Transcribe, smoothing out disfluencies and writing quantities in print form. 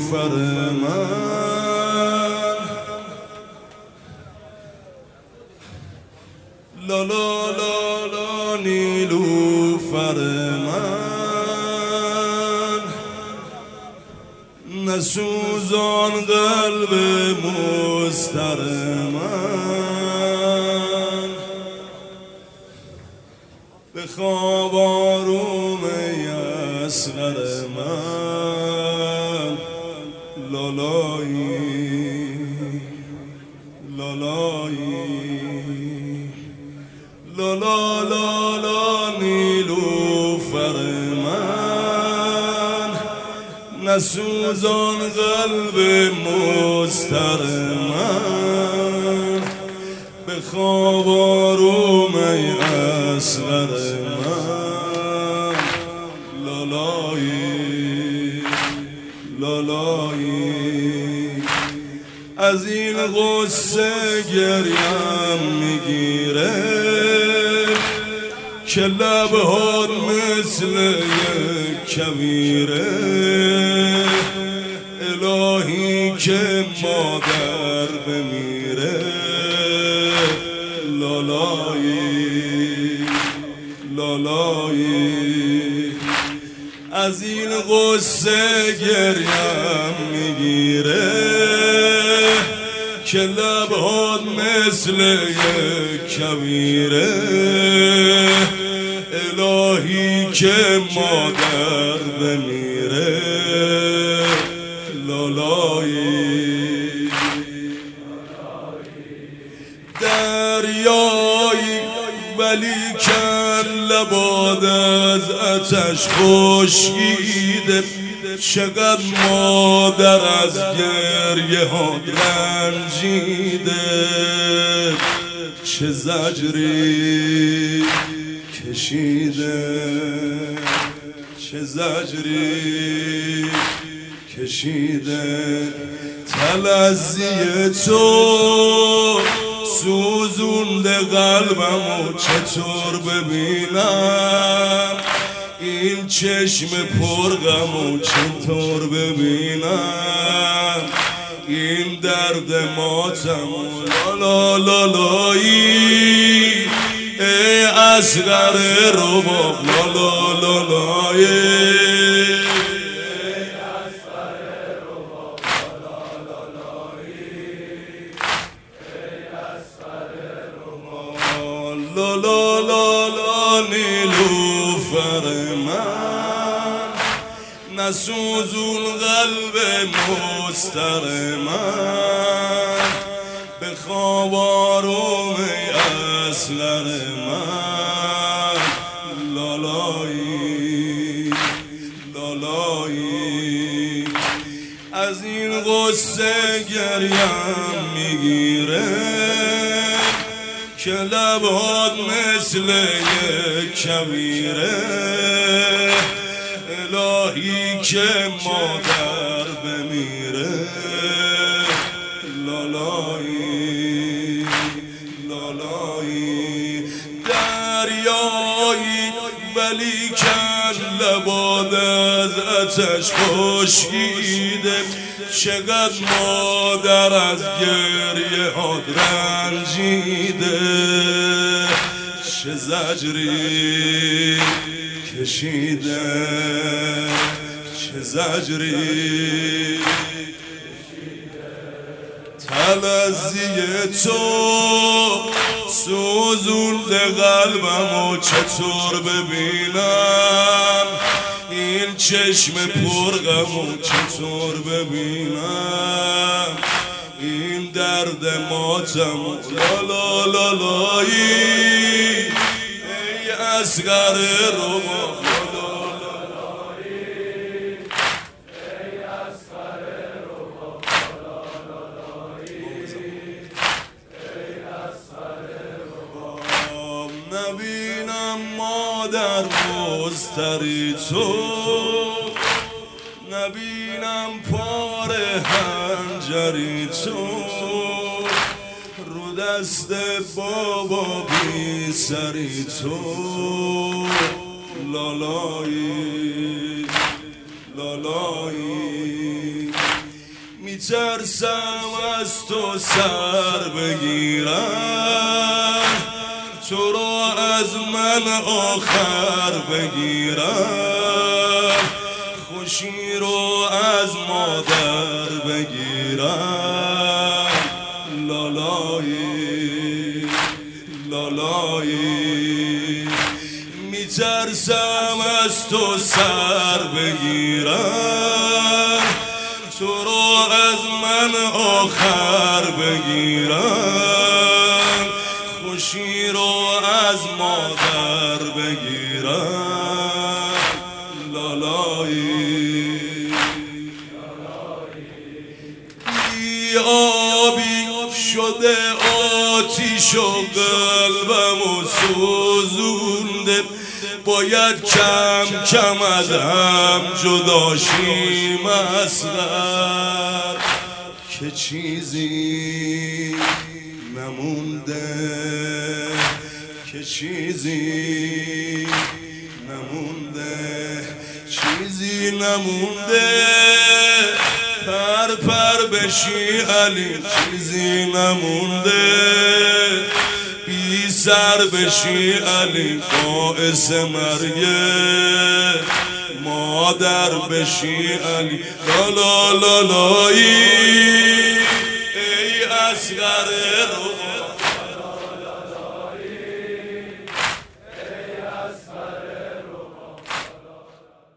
نیلوفر من، لا لا لا لا نیلوفر من، نسوزان قلب مضطر من، به خواب آروم اصغر من، لالایی لالایی لالا لالا نیلوفر من، نسوزان قلب مضطر من، به خواب آروم اصغر من، لالایی لالایی از این غصه گریم میگیره که لبهات مثل یک کویره، الهی که مادر بمیره، لالایی لالایی از این غصه گریم میگیره که لبهات مثل یک کویره، الهی که مادر بمیره، لالایی دریایی ولی کن لباد از آتش خشکیده، چقدر مادر از گریه ها رنجیده، چه زجری کشیده، چه زجری کشیده، تلذی تو سوزونده قلبمو چطور ببینم، این چشم پرغمو چطور ببینم، این درد ماتمو لالا لالایی، ای اصغر رباب لالا لالایی، لا لا لا لا نیلوفر من، نسوزون قلب مضطر من، به خواب آروم اصغر من، لالایی لالایی از این غصه گریم میگیره که لبهات مثل یک کویره، الهی که مادر بمیره، لالایی لالایی دریایی ولی کن لباد از آتش خشکیده، چقدر مادر از گریه ها رنجیده، چه زجری کشیده، چه زجری تلذی تو سوزونده قلبمو چطور ببینم، این چشم پرغمو چطور ببینم، این درد ماتمو لالا لالایی، ای اصغر رباب نبینم مادر مضطری تو، نبینم پاره حنجری تو، رو دست بابا بی سری تو، لالایی لالایی میترسم از تو سر بگیرم، تو رو از من آخر بگیرم، خوشی رو از مادر بگیرم. لالایی لالایی میترسم از تو سر بگیرم، تو رو از من آخر بگیرم، خوشی رو از مادر بگیرم. لالایی آبی شده آتیش و قلبمو سوزونده، باید کم کم از هم جدا شیم اصغر، که چیزی نمونده، که چیزی نمونده، چیزی نمونده. پر پر بشی علی، چیزی نمونده، بی سر بشی علی، باعث مرگ مادر بشی علی. لا لا لایی ای اصغر رو